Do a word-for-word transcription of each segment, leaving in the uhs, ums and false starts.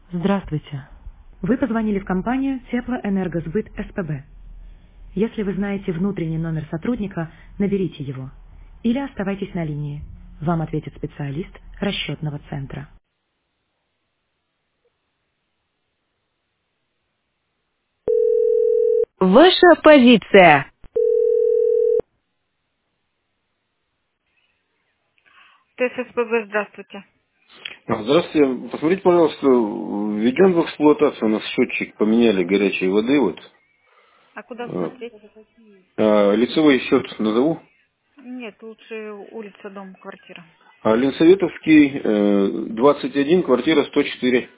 Здравствуйте. Вы позвонили в компанию Теплоэнергосбыт СПБ. Если вы знаете внутренний номер сотрудника, наберите его. Или оставайтесь на линии. Вам ответит специалист расчетного центра. Ваша позиция. ТССПБ, здравствуйте. А, Здравствуйте. Посмотрите, пожалуйста, введен в эксплуатацию у нас счетчик, поменяли горячей воды. Вот. А куда А, смотреть? а, лицевой счет назову. Нет, лучше улица, дом, квартира. А, Ленсоветовский, э, двадцать один, квартира сто четыре.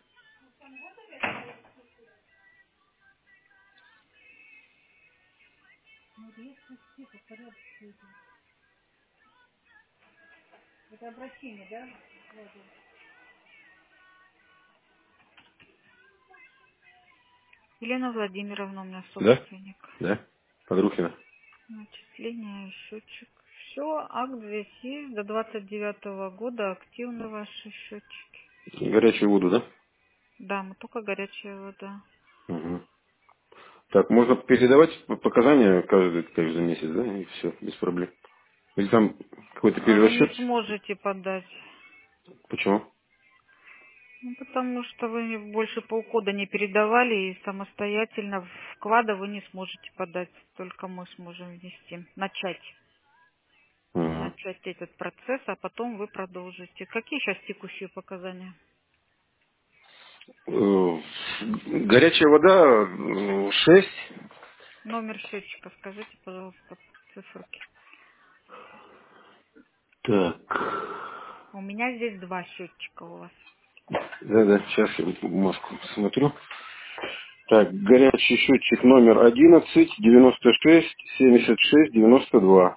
Елена Владимировна у меня Да? собственник. Да. Подрухина. Начисление, счетчик. Все, акт здесь есть. До двадцать девятого года активны ваши счетчики. Горячую воду, да? Да, мы только горячая вода. Угу. Так, можно передавать п- показания каждый, каждый месяц, да? И все, без проблем. Или там какой-то А вы не перерасчет? сможете подать. Почему? Ну, потому что вы больше полгода не передавали и самостоятельно вклада вы не сможете подать. Только мы сможем внести. Начать. Угу. Начать этот процесс, а потом вы продолжите. Какие сейчас текущие показания? Э, Горячая вода э, шесть. Номер счетчика скажите, пожалуйста, циферки. Так. У меня здесь два счетчика у вас. Да-да, сейчас я бумажку смотрю. Так, горячий счетчик номер одиннадцать девяносто шесть семьдесят шесть девяносто два.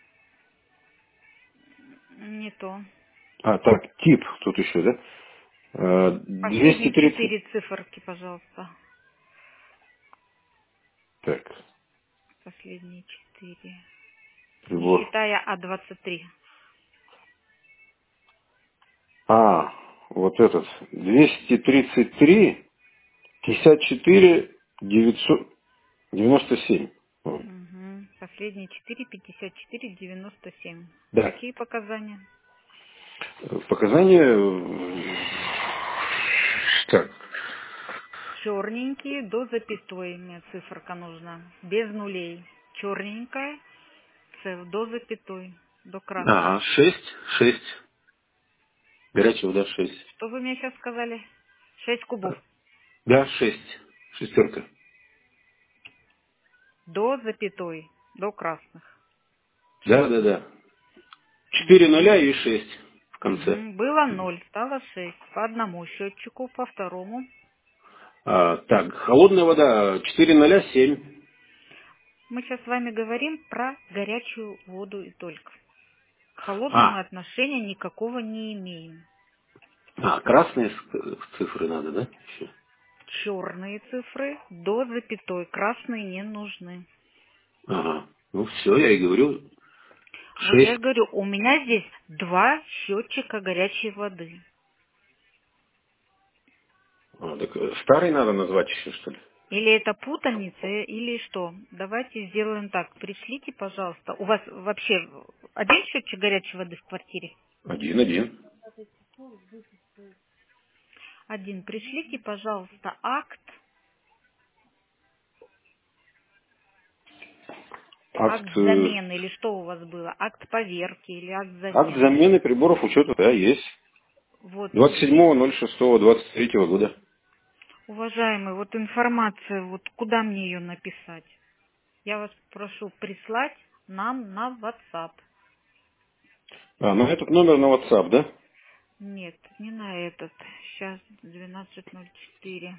Не то. А, так, тип тут еще, да? А, двести Последние тридцать. четыре циферки, пожалуйста. Так, Последние четыре. Не прибор. считая А двадцать три. А, вот этот. двести тридцать три пятьдесят четыре девятьсот девяносто семь. Ой, Угу. Последние четыре, пятьдесят четыре, девяносто семь. да. Какие показания? Показания... э, Так. Черненькие до запятой мне циферка нужна. Без нулей. Черненькая ц- до запятой. До красной. Ага, шесть шесть. Горячая вода шесть. Что вы мне сейчас сказали? Шесть кубов. Да, шесть. Шестерка. До запятой. До красных. Да, да, да. Четыре Угу. ноля и шесть в конце. Угу. Было ноль, стало шесть. По одному счетчику, по второму. А, так, холодная вода четыре ноля семь. Мы сейчас с вами говорим про горячую воду и только. К холодной мы А, отношения никакого не имеем. а красные с- цифры надо, да? Еще. Черные цифры до запятой, красные не нужны. Ага. Ну все, я и говорю. Вот я Шесть. говорю, у меня здесь два счетчика горячей воды. А, так э, старый надо назвать еще, что ли? Или это путаница, или что? Давайте сделаем так. Пришлите, пожалуйста. У вас вообще один счетчик горячей воды в квартире? Один, один. Один. Пришлите, пожалуйста, акт. Акт Акт, э, замены, или что у вас было? Акт поверки или акт акт замены? замены приборов учета, да, есть. Вот двадцать есть. седьмого ноль шестого двадцать третьего года. Уважаемый, вот информация, вот куда мне ее написать? Я вас прошу прислать нам на WhatsApp. А, ну этот номер на WhatsApp, да? Нет, не на этот. Сейчас двенадцать ноль четыре.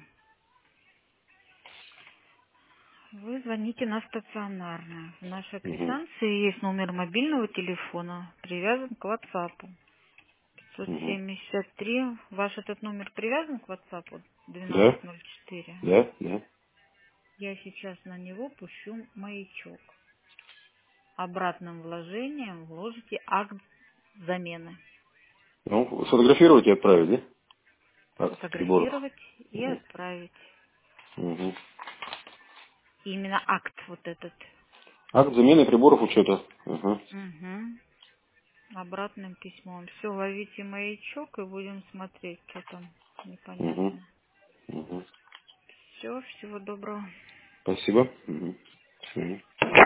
Вы звоните на стационарную. В нашей Угу. квитанции есть номер мобильного телефона, привязан к WhatsApp. пятьсот Угу. семьдесят три. Ваш этот номер привязан к WhatsApp Да, двенадцать ноль четыре. да, да. Я сейчас на него пущу маячок. Обратным вложением вложите акт замены. Ну, сфотографировать и отправить, да? Акт приборов. Сфотографировать и Угу. отправить. Угу. Именно акт вот этот. Акт замены приборов учета. Угу. Угу. Обратным письмом. Все, ловите маячок и будем смотреть, что там Угу. непонятно. Угу. Все, всего доброго. Спасибо. Угу. До свидания.